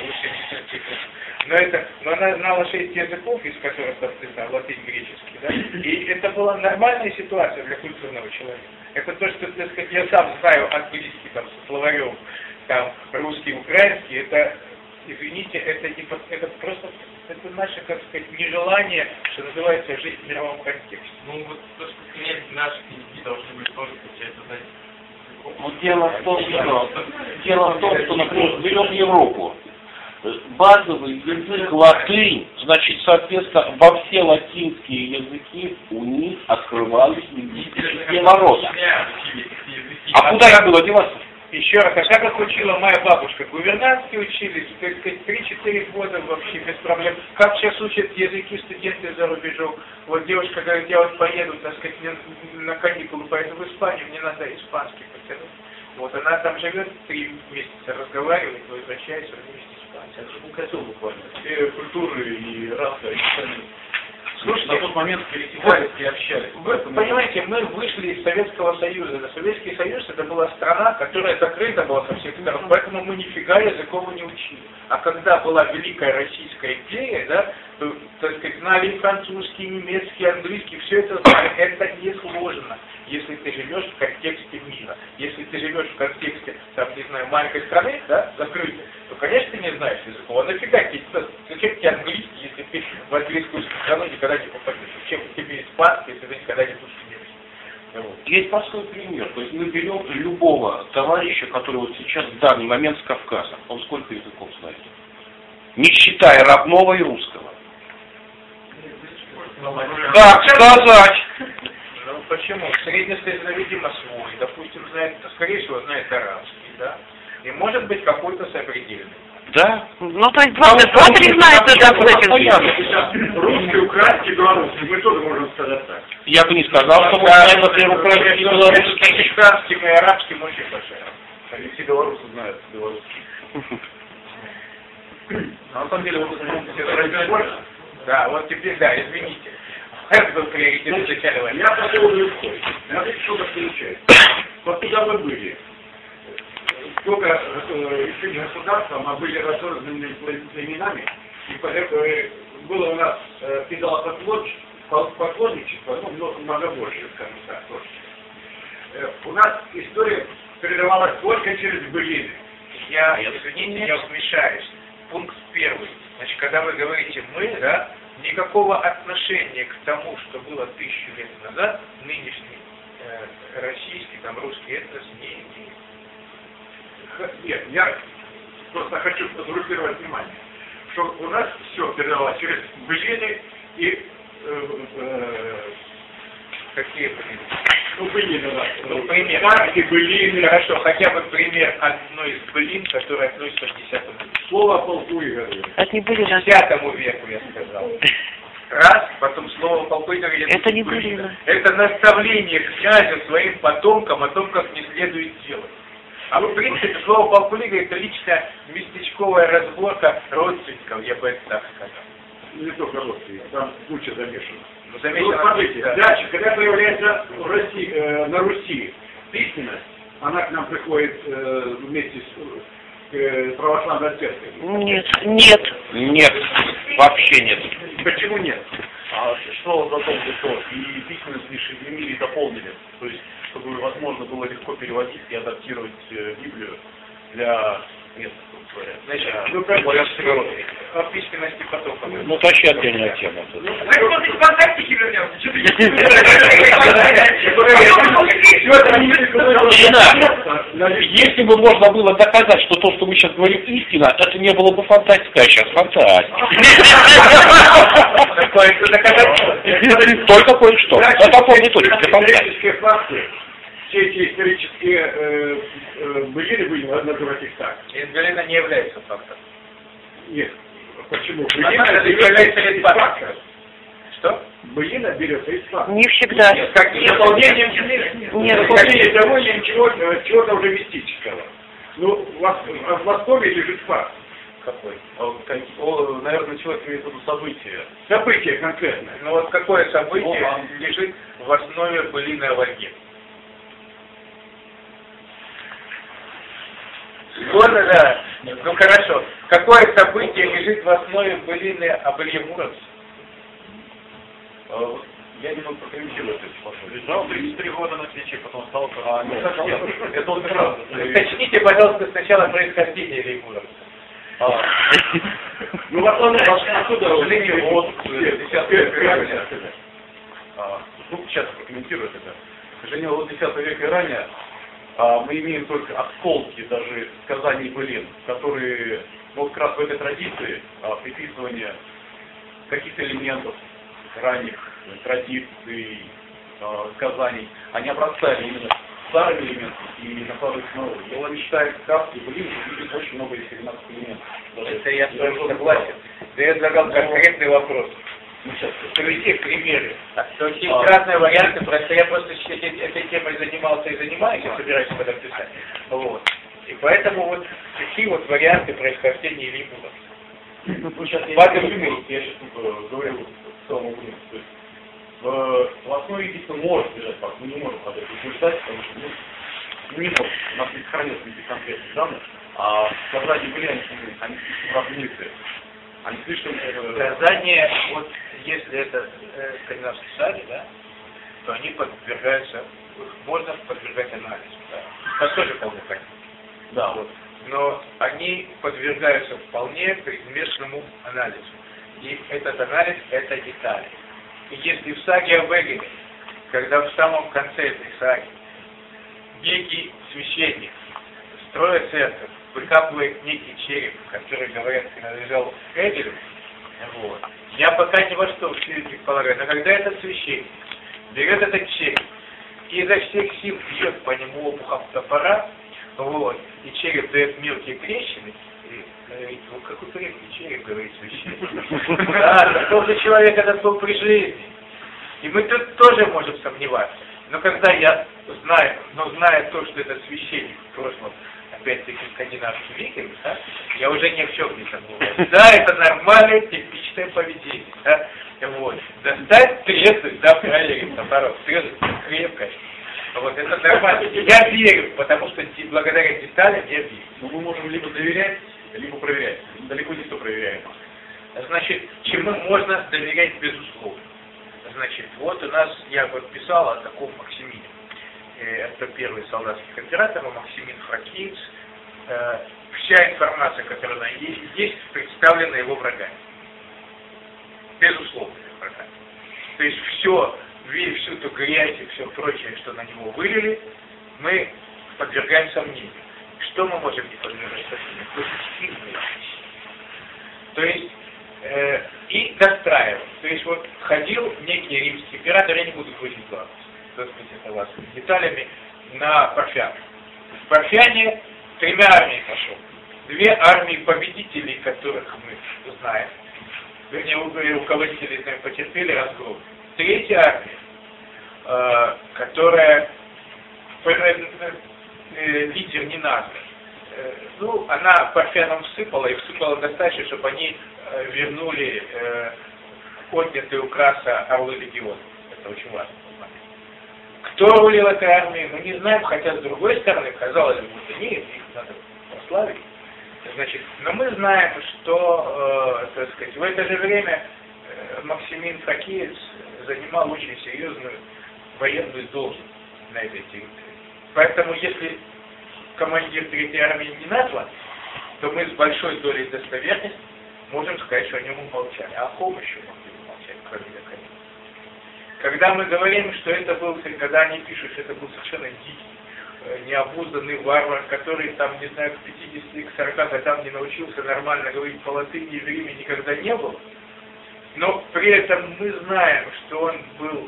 но она знала 6 языков, из которых, соответственно, латынь, греческий, да, и это была нормальная ситуация для культурного человека. Это то, что, так сказать, я сам знаю английский, там, со словарем, там, русский, украинский, это... Извините, это просто это наше, как сказать, нежелание, что называется, жить в мировом контексте. Ну вот то, что князь наши книги должны быть тоже получается знать. Но дело в том, что, например, берем Европу. Базовый язык латынь, значит, соответственно, во все латинские языки у них открывались лингвистические ворота. А куда их было деваться? Еще раз, а как учила моя бабушка? Гувернантки учились, так сказать, 3-4 года вообще без проблем. Как сейчас учат языки студенты за рубежом? Вот девушка говорит, я вот поеду, так сказать, на каникулы поеду в Испанию, мне надо испанский потянуть. Вот она там живет 3 месяца, разговаривает, возвращается, вместе испанский. Это же кольцо буквально. Все культуры и раса, и страны. Слушайте, на тот момент пересекались и общались. Вы понимаете, мы вышли из Советского Союза. Советский Союз это была страна, которая закрыта была со всех сторон, поэтому мы нифига языков не учили. А когда была Великая Российская империя, да, то, так сказать, знали и французский, и немецкий, и английский, все это знали. Это несложно, если ты живешь в контексте мира. Если ты живешь в контексте, там, не знаю, маленькой страны, да, закрытой, то, конечно, ты не знаешь языков. А нафига тебе, зачем тебе английский, если ты в английскую страну никогда не попадешь? Зачем тебе испанский, если ты никогда не будешь видеть? Вот. Есть простой пример. То есть мы берем любого товарища, который вот сейчас в данный момент с Кавказа. Он сколько языков знает? Не считая родного и русского. Как сказать? Ну почему? Среднестатистически, видимо, свой. Допустим, знает, скорее всего, знает арабский, да? И может быть какой-то сопредельный. Да? Ну, то есть 2-3 знает, Русский, украинский, белорусский. Мы тоже можем сказать так. Я бы не сказал, что мы знаем, например, украинский и белорусский. Между украинским и арабским очень большая. Они все белорусы знают белорусский. На самом деле, вот это да, вот теперь, да, извините. Это был приоритет изначально войны. Я по поводу легко. Смотрите, что так получается. Вот куда мы были? Только еще не государством, а были разорванными племенами. И было у нас поклонничество, ну, много больше, скажем так, тоже. У нас история передавалась только через былины. Извините, я вмешаюсь. Пункт 1. Значит, когда вы говорите «мы», да, никакого отношения к тому, что было 1000 лет назад, нынешний российский, там, русский этнос не имеет. Нет, я просто хочу сфокусировать внимание, что у нас все передавалось через былины и какие былины? Ну, былины, да. Ну, пример. Сказки, былины. Хорошо, хотя бы пример одной из былин, которая относится к 10 веку. Слово о полку Игоря. Это не были К 10 веку, я сказал. Раз, потом слово полку Игоря. Это не былина. Это наставление князя своим потомкам о том, как не следует делать. А в принципе, слово полку Игоря это лично местечковая разборка родственников, я бы это так сказал. Не только родственники, там куча замешана. Ну, Вот смотрите, да. дальше, когда появляется на Руси письменность, она к нам приходит вместе с православной церковью. Нет. Вообще нет. Почему нет? А что за том, что и письменность лишь изменили и дополнили, то есть чтобы возможно было легко переводить и адаптировать Библию для местных, Значит, для о письменности потока. Ну, это вообще отдельная тема. Давайте после фантастики вернемся. Что Ирина, если бы можно было доказать, что то, что мы сейчас говорим, истина, это не было бы фантастика, а сейчас фантастика. Только кое-что. Это полный точно, это фантастика. Факты, все эти исторические былины были на других текстах. Изгалина не является фактом. Нет. Почему? Она является из факта. Что? Былина берется из факта. Не всегда. Как дополнением Нет. Того чего-то уже мистического. Ну, в основе лежит факт. Какой? наверное, человек имеет в виду события. Событие конкретное. Ну вот какое событие лежит в основе былины о Вольге? Згодно, да. Ну хорошо. Какое событие лежит в основе былины об Илье Муромце? Я немного прокомментирую это вопрос. Лежал 33 года на свече, потом стал... нет, это он как раз... Уточните, пожалуйста, сначала происхождение Ильи Муромца. Ну, в основном, отсюда... Вот, 10 века. Ну, сейчас прокомментирую это. К сожалению, вот 10 века и ранее мы имеем только осколки даже сказаний былин, которые, ну, вот как раз в этой традиции приписывания каких-то элементов ранних традиций, сказаний, они обрастали именно старыми элементами и накладывается новые. Дело не считает сказки, блин, видит очень много скандинавских элементов. Это я с вами согласен. Да я задал конкретный вопрос. Приведите примеры. То есть есть разные варианты, просто я просто этой темой занимался и занимаюсь, я собираюсь об этом писать. Вот. И поэтому вот такие вот варианты происхождения лимбуса. Ну, сейчас я сейчас говорю в целом углублению. То есть в основе единства может лежать факт, мы не можем под это утверждать, потому что не может. У нас не сохранилось никаких конкретных данных, а в Казани были они слишком размытые. Они слишком... Казани, вот если это скандинавский сади, да, то они подвергаются, можно подвергать анализу. Да. Это тоже вполне понятно. Да. Вот. Но они подвергаются вполне предместному анализу. И этот анализ – это детали. И если в саге об Эгере, когда в самом конце этой саги некий священник, строя церковь, выкапывает некий череп, который, говорят, принадлежал Эгеру, вот, я пока не во что предполагаю, но когда этот священник берет этот череп и изо всех сил бьет по нему обухом топора, вот, и череп дает мелкие трещины, и говорит, ну какой крепкий череп, говорит священник. Да, такой же человек этот был при жизни. И мы тут тоже можем сомневаться. Но когда я знаю, зная то, что этот священник в прошлом, опять-таки скандинавский викинг, да, я уже ни в чем не сомневаюсь. Да, это нормальное типичное поведение. Да, вот. Достать, треснуть, да, проверить, наоборот, треснуть крепко. Вот, это нормально. Я верю, потому что благодаря деталям я верю. Но мы можем либо доверять, либо проверять. Далеко не все проверяемо. Значит, чему можно доверять безусловно? Значит, вот у нас, я подписал о таком Максимине. Это первый солдатский император, Максимин Фракиец. Вся информация, которая на есть, представлена его врагами. Безусловно, врагами. То есть всю ту грязь и все прочее, что на него вылили, мы подвергаем сомнению. Что мы можем не подвергать сомнению? Позитивные. То есть, и достраивать. То есть, вот ходил некий римский император, я не буду говорить главное, это вас деталями, на Парфян. В Парфяне 3 армии пошел. 2 армии победителей, которых мы знаем, вернее, руководители знаем, потерпели разгром. 3-я армия, которая лидер не назван. Ну, она парфянам всыпала, и всыпала достаточно, чтобы они вернули отнятые у Краса орлы легиона. Это очень важно. Кто рулил этой армией, мы не знаем, хотя с другой стороны, казалось бы, их надо прославить. Значит, но мы знаем, что, так сказать, в это же время Максимин Фракиец занимал очень серьезную военную должность на этой территории. Поэтому, если командир 3-й армии не назван, то мы с большой долей достоверности можем сказать, что о нем умолчали. А о ком еще могли умолчать, кроме Яковлева? Когда мы говорим, что это был, когда они пишут, что это был совершенно дикий, необузданный варвар, который там, не знаю, к 50 к 40 годам не научился нормально говорить по-латыни, в Риме никогда не был, но при этом мы знаем, что он был,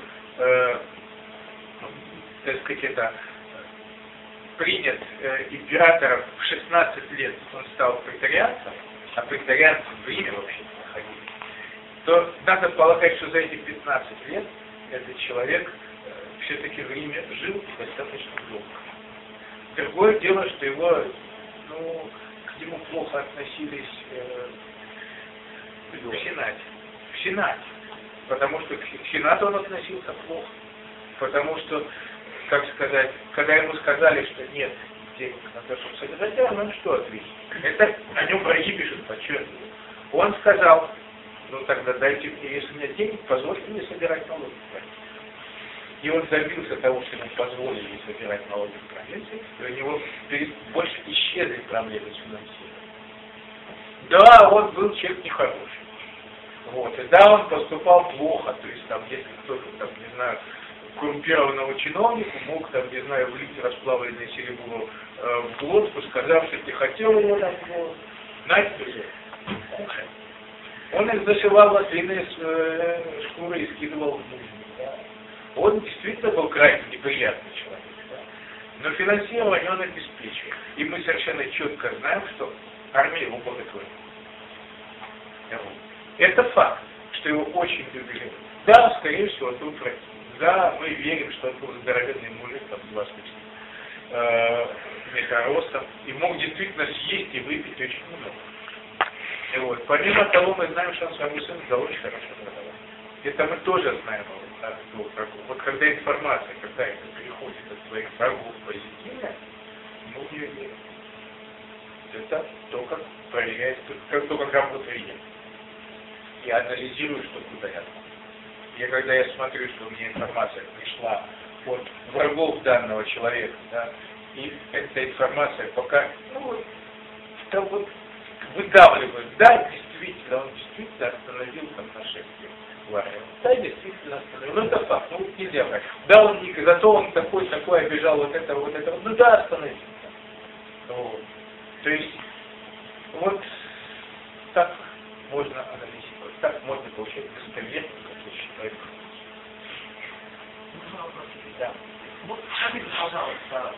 так сказать, принят императором в 16 лет, он стал претарианцем, а претарианцы в Риме вообще находились, то надо полагать, что за эти 15 лет этот человек все-таки в Риме жил достаточно долго. Другое дело, что его, к нему плохо относились в Сенате. В Сенате. Потому что к Сенату он относился плохо. Потому что, как сказать, когда ему сказали, что нет денег на то, чтобы содержать армию, он что ответил? Это о нем враги пишут, подчеркиваю. Он сказал, тогда дайте мне, если нет денег, позвольте мне собирать налоги в провинции. И он добился того, что ему позволили собирать налоги в провинции, и у него больше исчезли проблемы с финансированием. Да, он был человек нехороший. Вот. И да, он поступал плохо, то есть там, если кто-то, там, не знаю, коррумпированного чиновника мог, там, не знаю, влить расплавленное серебро в глотку, сказав, что ты хотел его там в глотку. Знаете, кушай. Он их зашивал в ослиные шкуры и скидывал в музыку. Да. Он действительно был крайне неприятный человек. Да. Но финансирование он обеспечивает. И мы совершенно четко знаем, что армия его благотворит. Это факт, что его очень любили. Да, скорее всего, это укротил. Да, мы верим, что это был здоровенный мужик, там, 20 метра ростом, и мог действительно съесть и выпить очень много. Вот. Помимо того, мы знаем, что он своему сыну дал очень хорошо продавать. Это мы тоже знаем от двух врагов. Вот когда информация, когда это переходит от своих врагов позитивно, мы в нее верим. Это то, как проверяет, то, как работает я. Я анализирую, что куда я. Когда я смотрю, что у меня информация пришла от врагов данного человека, да, и эта информация пока, там вот выдавливают, да, действительно, он действительно остановил там нашествие в армии. Да, действительно остановил. Ну, это факт, нельзя брать. Да, он не, зато он такой обижал вот это. Ну да, остановил. Вот. То есть, вот так можно анализировать, так можно получать достоверность, как я считаю. Да. Вот скажите, пожалуйста,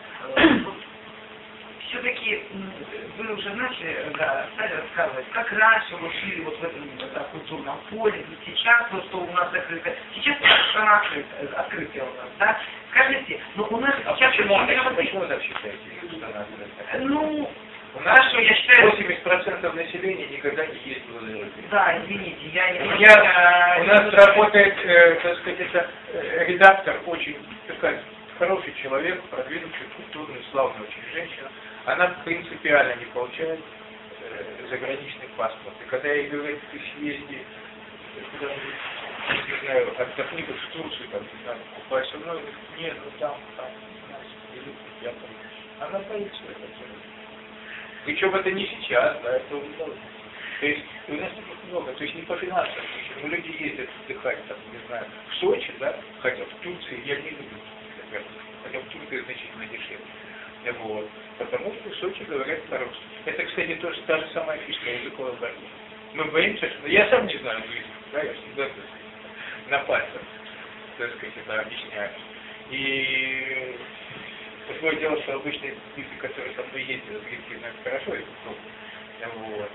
все-таки вы уже начали, стали рассказывать, как раньше вы шли вот в этом культурном поле, и сейчас то, что у нас закрыто. Сейчас страна открытая у нас, да? Скажите, но у нас сейчас... Почему вы так считаете, что она открытая? У нас, хорошо, я считаю... 80% населения никогда не ездило за рубеж. Да, извините, я не... У нас работает, так сказать, это редактор, очень такая хороший человек, продвинутый, культурный, славный очень женщина. Она принципиально не получает заграничный паспорт. И когда я ей говорю, ты съезди куда-нибудь, не знаю, отдохни в Турцию, там, не знаю, купайся, но нет, там, я там. Она боится этого. Причем это не сейчас, да, это уже давно. То есть у нас таких много, то есть не по финансовым причинам. Но люди ездят отдыхать, там, не знаю, в Сочи, да, хотя в Турции я не люблю, хотя в Турции значительно дешевле. Вот. Потому что в Сочи говорят по-русски. Это, кстати, тоже та же самая фишка языковой борьбы. Мы боимся, что... Я сам не знаю английский, да, я всегда, так сказать, на пальцах, так сказать, это объясняю. И другое дело, что обычные люди, которые со мной ездят, знают хорошо это трудно. Вот.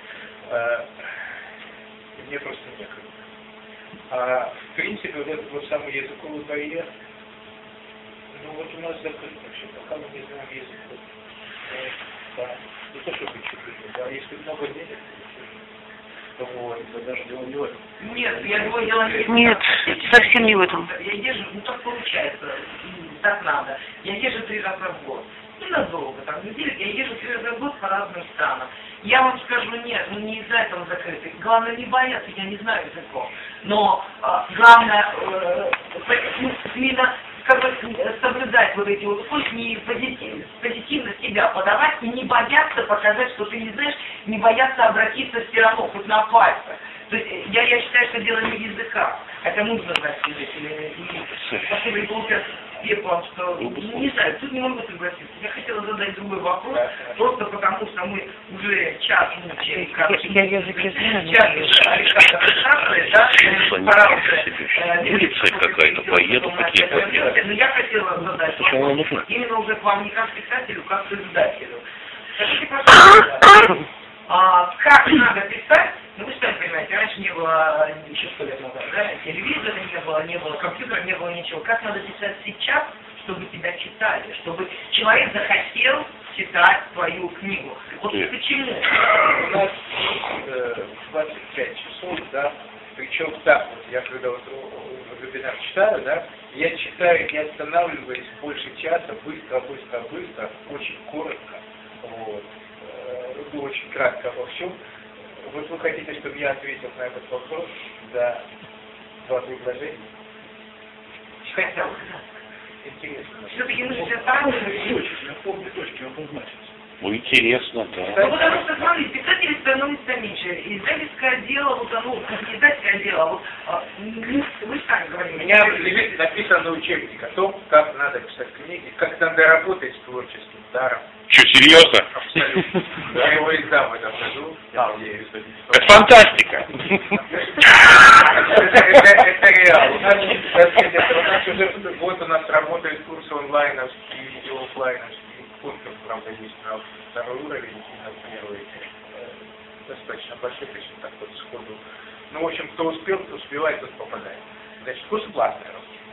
Мне просто некогда. В принципе, вот этот вот самый языковый барьер, вот у нас закрыто все, пока мы не знаем язык. Да. Не то, чтобы чуть-чуть, да, если много денег, то вот, это даже дело не в этом. Нет, я его дело не... Нет, совсем не в этом. Я езжу, так получается, так надо. Я езжу 3 раза в год. Ненадолго, там, неделю, я езжу 3 раза в год по разным странам. Я вам скажу, нет, не из-за этого закрыты. Главное не бояться, я не знаю языков. Но главное, именно соблюдать вот эти вот условия, не позитивно себя подавать и не бояться показать, что ты не знаешь, не бояться обратиться все равно, хоть на пальцах. То есть я считаю, что дело не в языках. Это нужно знать язык. Спасибо, и получается вам, что не знаю, тут не могу согласиться. Я хотела задать другой вопрос, просто потому что мы уже час мучаем. Я языки знаю. Будет цель какая-то, поеду, какие поеду. Но я хотела задать вопрос именно уже к вам, не как писателю, как к издателю. Скажите, пожалуйста, как надо писать? Ну, вы сами понимаете, раньше не было, еще 100 лет назад, да, телевизора не было компьютера, не было ничего. Как надо писать сейчас, чтобы тебя читали, чтобы человек захотел читать твою книгу? Вот почему? У нас 25 часов, да, причем так, вот я когда вот вебинар читаю, да, я читаю, не останавливаясь больше часа, быстро, очень коротко, вот, очень кратко обо всем. Вот вы хотите, чтобы я ответил на этот вопрос за 2 предложения? Хотел. Интересно. Все-таки мы же стараемся. Точки обозначить. Ну, интересно, да. Ну, потому что, смотрите, писателей становится меньше. Издательское дело, вот оно, как издательское дело, вот, вы сами говорите. У меня написано учебник о том, как надо писать книги, как надо работать с творческим даром. Что, серьезно? Абсолютно. Я его и сам в этом году, я надеюсь. Это фантастика. Это реально. У нас уже год у нас работает курс онлайновский и офлайновский. Курсов, правда, есть на второй уровень и на первый. Достаточно большой, точно так вот сходу. Ну, в общем, кто успел, кто успевает, тот попадает. Значит, курс платный.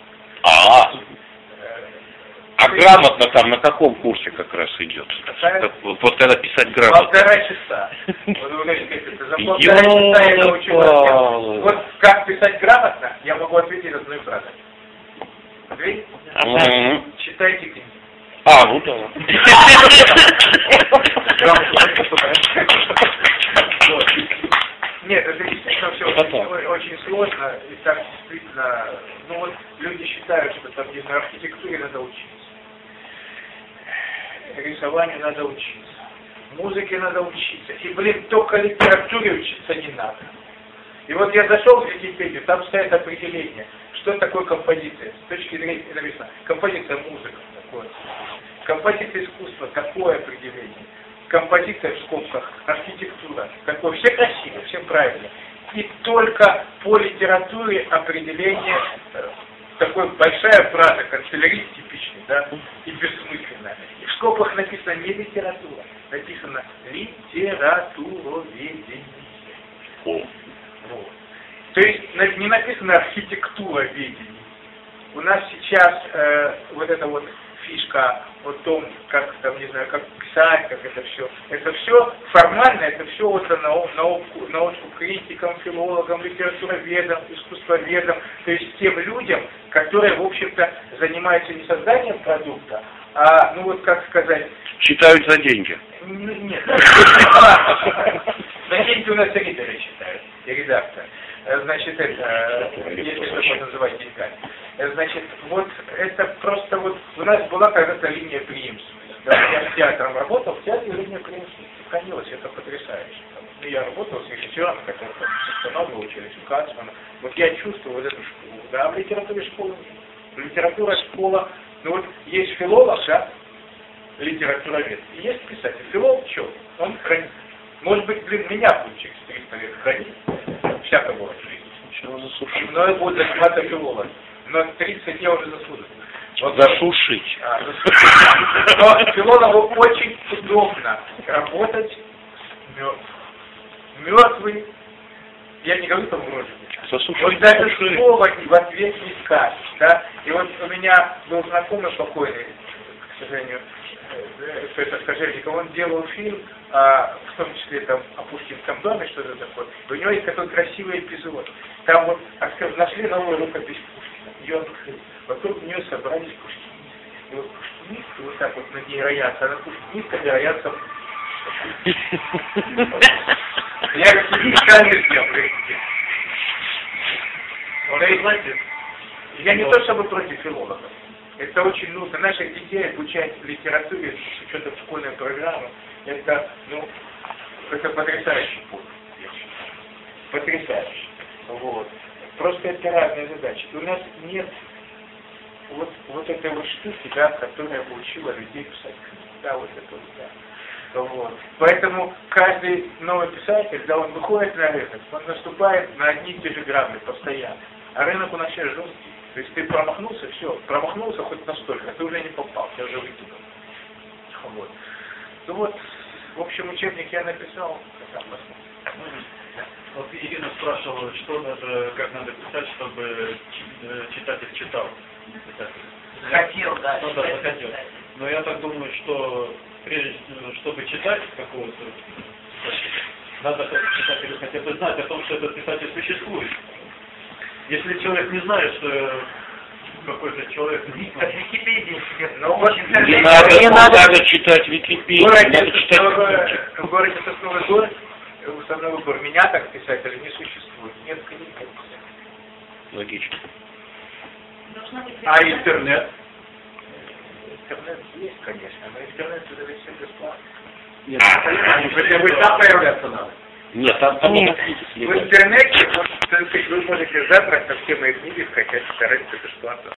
А грамотно там на каком курсе как раз идет? Вот когда писать грамотно. 1,5 часа. За 1,5 часа я научу вас. Вот как писать грамотно, я могу ответить одной фразой. Ответь? Читайте книги. Ну да. Нет, это действительно все очень сложно, и так действительно, ну вот люди считают, что там, не знаю, архитектуре надо учиться, рисованию надо учиться, музыке надо учиться, и, блин, только литературе учиться не надо. И вот я зашел в Википедию, там стоит определение, что такое композиция, с точки зрения, написано, композиция музыка, такое, композиция искусства, такое определение. Композиция в скобках, архитектура, такое, все красиво, все правильно. И только по литературе определение, такая большая фраза, канцелярист типичный, да, и бессмысленная. И в скобках написано не литература, написано литературоведение. Вот. То есть не написано архитектура ведения. У нас сейчас вот эта вот фишка о том, как там, не знаю, как писать, как это все формально, это все вот научку критикам, филологам, литературоведам, искусствоведам, то есть тем людям, которые, в общем-то, занимаются не созданием продукта, а, ну вот как сказать... Читают за деньги. Нет. За деньги у нас ридеры читают, и редакторы. Значит, это, если это можно называть деньгами. Значит, вот это просто вот, у нас была когда-то линия преемственности. Да, я с театром работал, в театре линия преемственности сохранилась, это потрясающе. И я работал с режиссером, который устанавливал через Кацмана. Вот я чувствую вот эту школу. Да, в литературе школы нет. Литература школа, ну вот есть филолог, да, литературовед, и есть писатель. Филолог что? Он хранит. Может быть, блин, меня будет через 300 лет хранить. Всяко было в жизни. Но это будет заниматься филолог. Но 30 я уже заслужил. Вот засушить. Но филологу очень удобно работать мертвый. Я не говорю там вроде. Вот даже слова в ответ не скажешь. Да? И вот у меня был знакомый покойный, к сожалению, Петр Кожевников, он делал фильм, в том числе там о Пушкинском доме, что-то такое. И у него есть такой красивый эпизод. Там вот нашли новую рукопись Пушкина, ее открыли. Вокруг нее собрались пушкинисты. И вот пушкинисты вот так вот над ней роятся, а над пушкинистками роятся. Я какие-то музыкальные сделки. Я не то чтобы против филологов. Это очень нужно. Наших детей обучать литературе с учетом школьной программы. Это, ну, это потрясающий путь. Потрясающий. Вот. Просто это разные задачи. У нас нет вот этой вот штуки, да, которая бы учила людей писать книги. Да, вот это вот, да. Вот. Поэтому каждый новый писатель, когда он выходит на рынок, он наступает на одни и те же грабли постоянно. А рынок у нас сейчас жесткий. То есть ты промахнулся, все, промахнулся хоть настолько, а ты уже не попал, тебя уже выкинули. Вот. Ну вот, в общем, учебник я написал, там посмотрим. Вот Ирина спрашивала, что надо, как надо писать, чтобы читатель читал. Хотел, да. Ну да, захотел. Но я так думаю, что прежде, чтобы читать какого-то, надо читателю хотя бы знать о том, что этот писатель существует. Если человек не знает, что какой-то человек... От Википедии себе. Не надо читать Википедию, надо читать в городе Сосновый Бор, Сосновый Бор, меня как писателя не существует. Нет книг. Логично. А интернет? Интернет есть, конечно, но интернет это ведь все бесплатно. Нет, хотя бы там появляться надо. Нет, там в интернете, вот, вы можете забрать со все мои книги, скачать, стараться бесплатно.